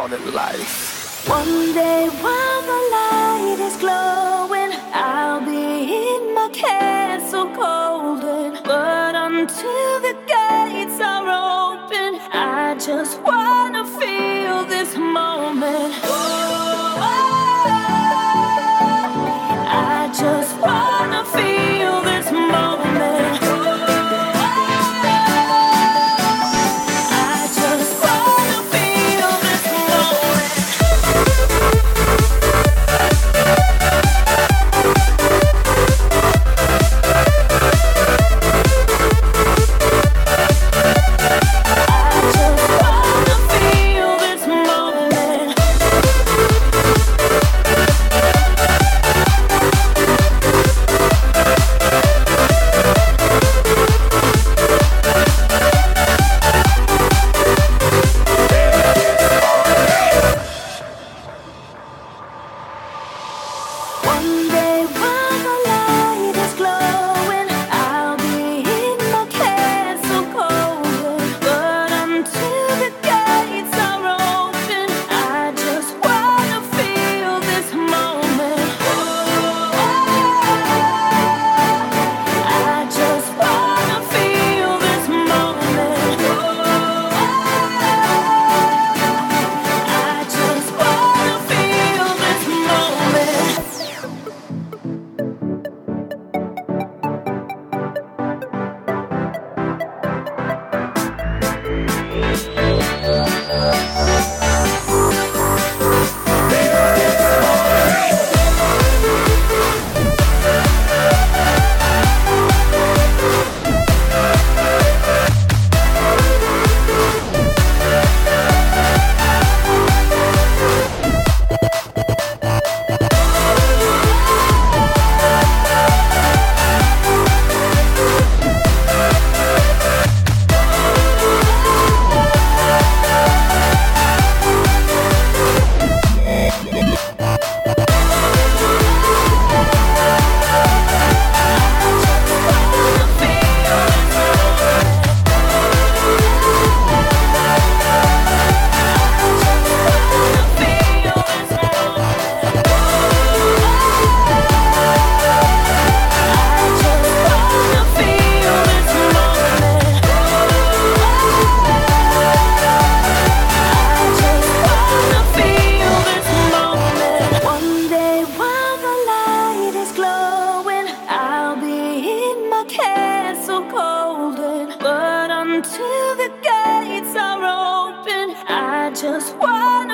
call it life. One day while the light is glowing, I'll be in my castle golden. But until the gates are open, I just wanna feel this moment. Oh, I just wanna feel this moment. Until the gates are open, I just wanna